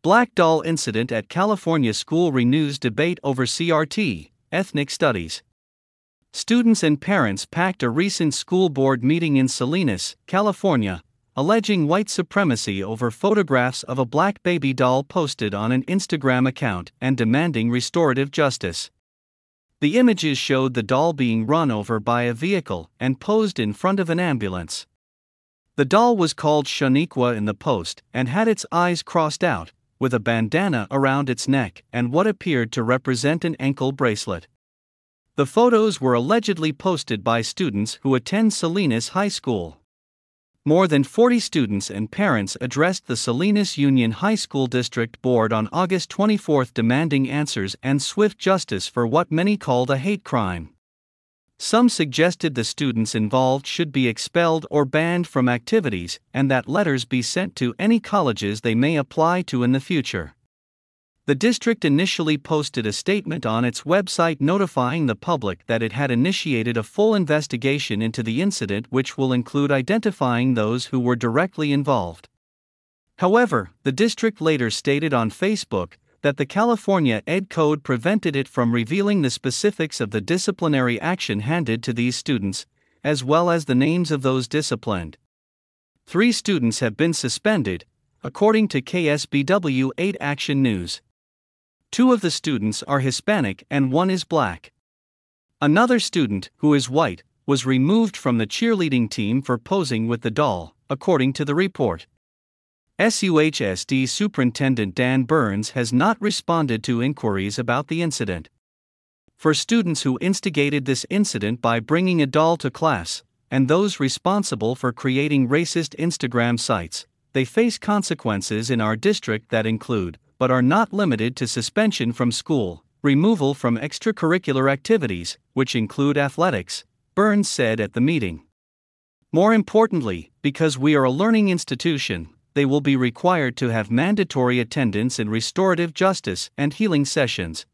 Black doll incident at California school renews debate over CRT, ethnic studies. Students and parents packed a recent school board meeting in Salinas, California, alleging white supremacy over photographs of a black baby doll posted on an Instagram account and demanding restorative justice. The images showed the doll being run over by a vehicle and posed in front of an ambulance. The doll was called Shaniqua in the post and had its eyes crossed out, with a bandana around its neck and what appeared to represent an ankle bracelet. The photos were allegedly posted by students who attend Salinas High School. More than 40 students and parents addressed the Salinas Union High School District Board on August 24 demanding answers and swift justice for what many called a hate crime. Some suggested the students involved should be expelled or banned from activities and that letters be sent to any colleges they may apply to in the future. The district initially posted a statement on its website notifying the public that it had initiated a full investigation into the incident, which will include identifying those who were directly involved. However, the district later stated on Facebook that the California Ed Code prevented it from revealing the specifics of the disciplinary action handed to these students, as well as the names of those disciplined. 3 students have been suspended, according to KSBW 8 Action News. 2 of the students are Hispanic and 1 is black. Another student, who is white, was removed from the cheerleading team for posing with the doll, according to the report. SUHSD Superintendent Dan Burns has not responded to inquiries about the incident. For students who instigated this incident by bringing a doll to class, and those responsible for creating racist Instagram sites, they face consequences in our district that include, but are not limited to, suspension from school, removal from extracurricular activities, which include athletics, Burns said at the meeting. More importantly, because we are a learning institution, they will be required to have mandatory attendance in restorative justice and healing sessions.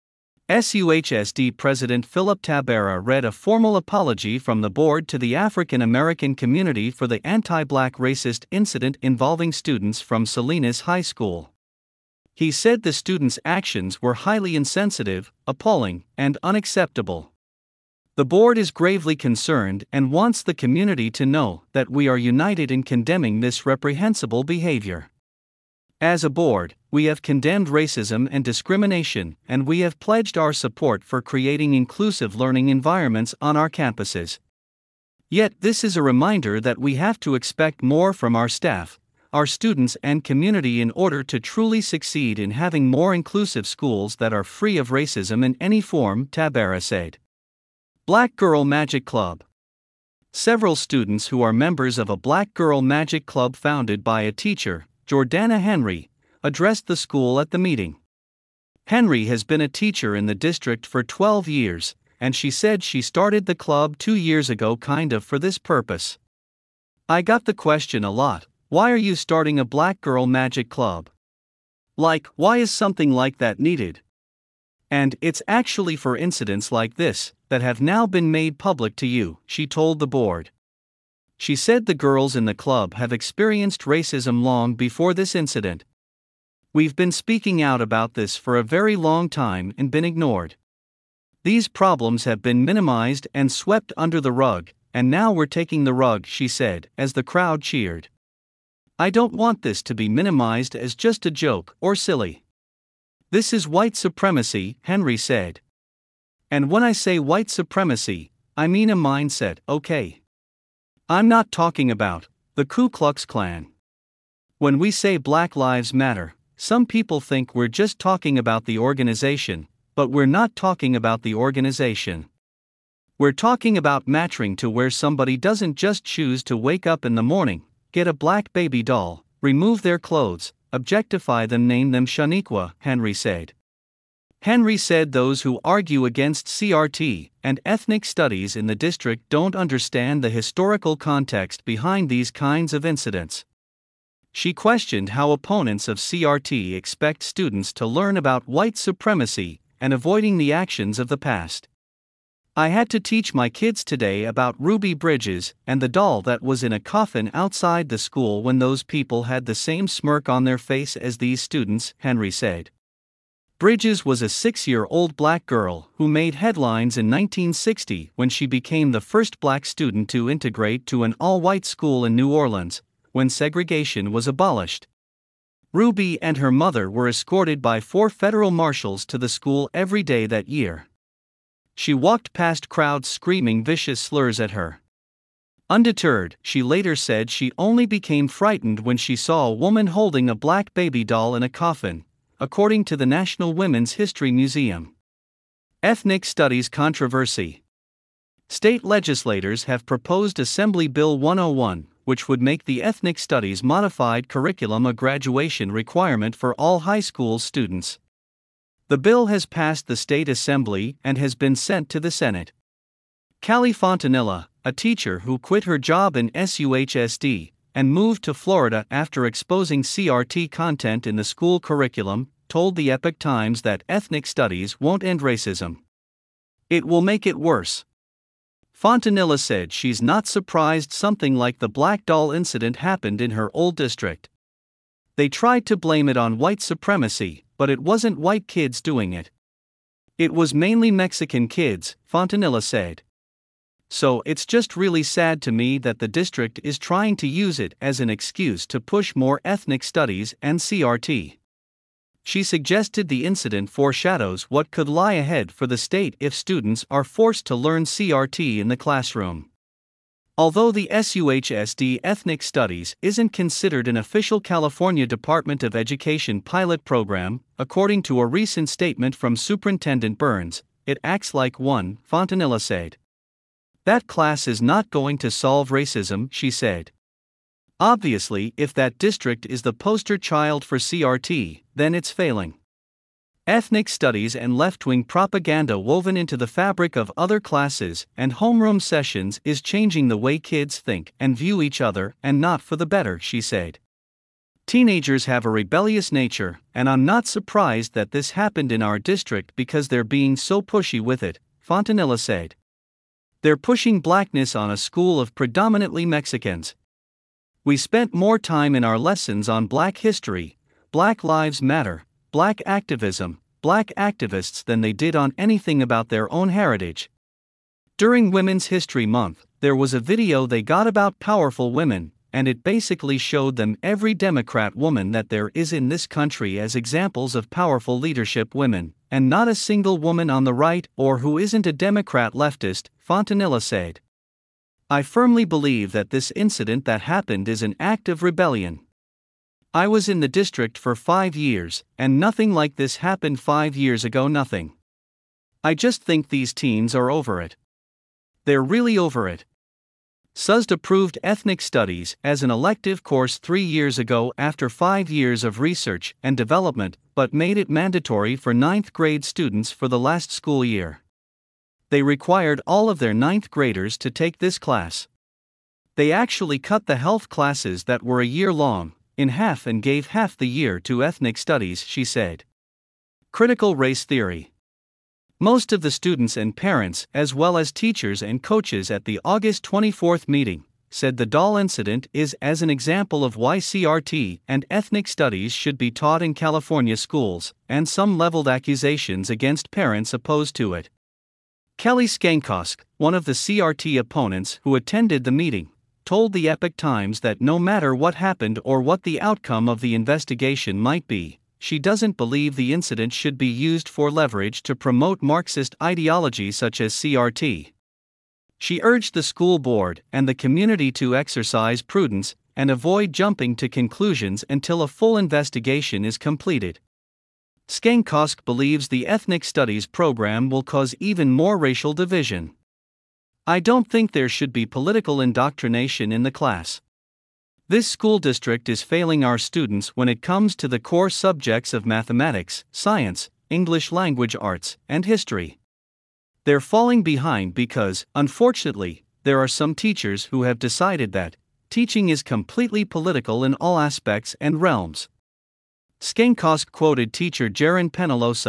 SUHSD President Philip Tabera read a formal apology from the board to the African American community for the anti-black racist incident involving students from Salinas High School. He said the students' actions were highly insensitive, appalling, and unacceptable. The board is gravely concerned and wants the community to know that we are united in condemning this reprehensible behavior. As a board, we have condemned racism and discrimination, and we have pledged our support for creating inclusive learning environments on our campuses. Yet this is a reminder that we have to expect more from our staff, our students and community in order to truly succeed in having more inclusive schools that are free of racism in any form, Tabera said. Black Girl Magic Club. Several students who are members of a Black Girl Magic Club founded by a teacher, Jordana Henry, addressed the school at the meeting. Henry has been a teacher in the district for 12 years, and she said she started the club 2 years ago kind of for this purpose. I got the question a lot. Why are you starting a Black Girl Magic Club? Like, why is something like that needed? And it's actually for incidents like this that have now been made public to you, she told the board. She said the girls in the club have experienced racism long before this incident. We've been speaking out about this for a very long time and been ignored. These problems have been minimized and swept under the rug, and now we're taking the rug, she said, as the crowd cheered. I don't want this to be minimized as just a joke or silly. This is white supremacy, Henry said. And when I say white supremacy, I mean a mindset, okay? I'm not talking about the Ku Klux Klan. When we say Black Lives Matter, some people think we're just talking about the organization, but we're not talking about the organization. We're talking about matching to where somebody doesn't just choose to wake up in the morning, get a black baby doll, remove their clothes, objectify them, name them Shaniqua, Henry said. Henry said those who argue against CRT and ethnic studies in the district don't understand the historical context behind these kinds of incidents. She questioned how opponents of CRT expect students to learn about white supremacy and avoiding the actions of the past. I had to teach my kids today about Ruby Bridges and the doll that was in a coffin outside the school when those people had the same smirk on their face as these students, Henry said. Bridges was a 6-year-old black girl who made headlines in 1960 when she became the first black student to integrate to an all-white school in New Orleans, when segregation was abolished. Ruby and her mother were escorted by 4 federal marshals to the school every day that year. She walked past crowds screaming vicious slurs at her. Undeterred, she later said she only became frightened when she saw a woman holding a black baby doll in a coffin, according to the National Women's History Museum. Ethnic Studies Controversy. State legislators have proposed Assembly Bill 101, which would make the Ethnic Studies modified curriculum a graduation requirement for all high school students. The bill has passed the state assembly and has been sent to the Senate. Callie Fontanilla, a teacher who quit her job in SUHSD and moved to Florida after exposing CRT content in the school curriculum, told the Epoch Times that ethnic studies won't end racism. It will make it worse. Fontanilla said she's not surprised something like the black doll incident happened in her old district. They tried to blame it on white supremacy, but it wasn't white kids doing it. It was mainly Mexican kids, Fontanilla said. So it's just really sad to me that the district is trying to use it as an excuse to push more ethnic studies and CRT. She suggested the incident foreshadows what could lie ahead for the state if students are forced to learn CRT in the classroom. Although the SUHSD Ethnic Studies isn't considered an official California Department of Education pilot program, according to a recent statement from Superintendent Burns, it acts like one, Fontanilla said. That class is not going to solve racism, she said. Obviously, if that district is the poster child for CRT, then it's failing. Ethnic studies and left-wing propaganda woven into the fabric of other classes and homeroom sessions is changing the way kids think and view each other, and not for the better, she said. Teenagers have a rebellious nature, and I'm not surprised that this happened in our district because they're being so pushy with it, Fontanilla said. They're pushing blackness on a school of predominantly Mexicans. We spent more time in our lessons on Black history, Black Lives Matter, Black activism, Black activists than they did on anything about their own heritage. During Women's History Month, there was a video they got about powerful women, and it basically showed them every Democrat woman that there is in this country as examples of powerful leadership women, and not a single woman on the right or who isn't a Democrat leftist, Fontanilla said. I firmly believe that this incident that happened is an act of rebellion. I was in the district for 5 years, and nothing like this happened 5 years ago, nothing. I just think these teens are over it. They're really over it. SUSD approved ethnic studies as an elective course 3 years ago after 5 years of research and development, but made it mandatory for 9th grade students for the last school year. They required all of their 9th graders to take this class. They actually cut the health classes that were a year long in half and gave half the year to ethnic studies, she said. Critical race theory. Most of the students and parents, as well as teachers and coaches at the August 24th meeting, said the doll incident is as an example of why CRT and ethnic studies should be taught in California schools, and some leveled accusations against parents opposed to it. Kelly Skankosk, one of the CRT opponents who attended the meeting, told the Epoch Times that no matter what happened or what the outcome of the investigation might be, she doesn't believe the incident should be used for leverage to promote Marxist ideology such as CRT. She urged the school board and the community to exercise prudence and avoid jumping to conclusions until a full investigation is completed. Skankosk believes the ethnic studies program will cause even more racial division. I don't think there should be political indoctrination in the class. This school district is failing our students when it comes to the core subjects of mathematics, science, English language arts, and history. They're falling behind because, unfortunately, there are some teachers who have decided that teaching is completely political in all aspects and realms. Skankosk quoted teacher Jaron Penalosa,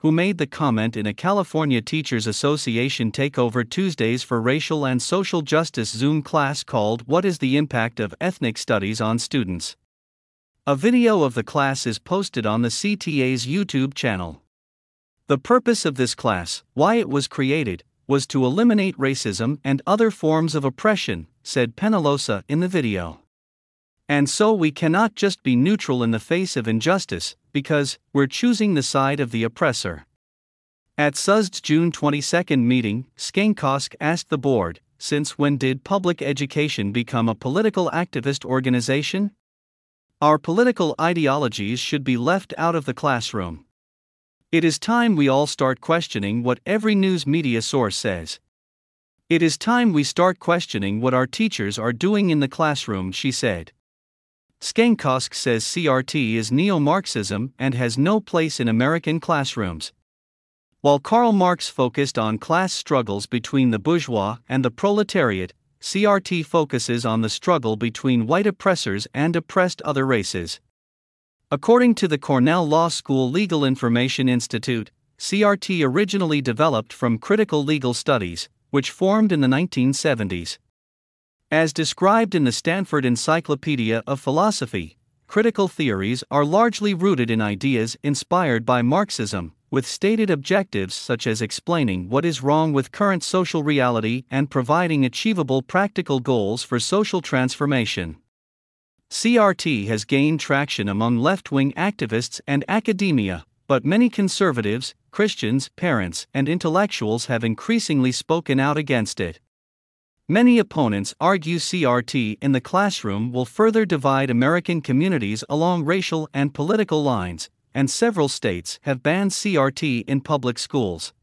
who made the comment in a California Teachers Association Takeover Tuesdays for Racial and Social Justice Zoom class called "What is the Impact of Ethnic Studies on Students?" A video of the class is posted on the CTA's YouTube channel. The purpose of this class, why it was created, was to eliminate racism and other forms of oppression, said Penalosa in the video. And so we cannot just be neutral in the face of injustice, because we're choosing the side of the oppressor. At SUSD's June 22 meeting, Skankosk asked the board, "Since when did public education become a political activist organization? Our political ideologies should be left out of the classroom. It is time we all start questioning what every news media source says. It is time we start questioning what our teachers are doing in the classroom," she said. Skankosk says CRT is neo-Marxism and has no place in American classrooms. While Karl Marx focused on class struggles between the bourgeois and the proletariat, CRT focuses on the struggle between white oppressors and oppressed other races. According to the Cornell Law School Legal Information Institute, CRT originally developed from critical legal studies, which formed in the 1970s. As described in the Stanford Encyclopedia of Philosophy, critical theories are largely rooted in ideas inspired by Marxism, with stated objectives such as explaining what is wrong with current social reality and providing achievable practical goals for social transformation. CRT has gained traction among left-wing activists and academia, but many conservatives, Christians, parents, and intellectuals have increasingly spoken out against it. Many opponents argue CRT in the classroom will further divide American communities along racial and political lines, and several states have banned CRT in public schools.